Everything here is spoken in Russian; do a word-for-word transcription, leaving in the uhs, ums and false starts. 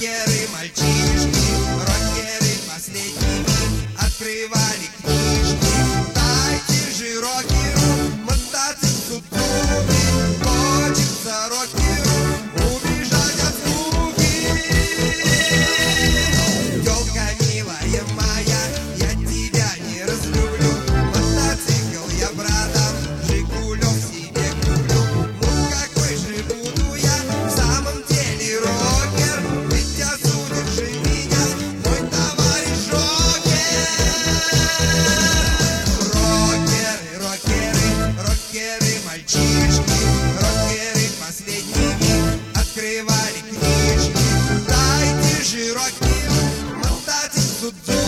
Рокеры, мальчишки, рокеры последними открывали книжки. Дайте же рокеру мотоцикл Судзуки. Хочется рокеру убежать от скуки. Тёлка милая моя, я тебя не разлюблю. Мотоцикл я братом Жигулёв себе куплю. Ну какой же буду я в самом деле рокер? Ведь осудит же меня мой товарищ рокер. Рокеры, рокеры, рокеры, мальчишки, рокеры последними открывали книжки. Дайте же рокеру мотоцикл Судзуки.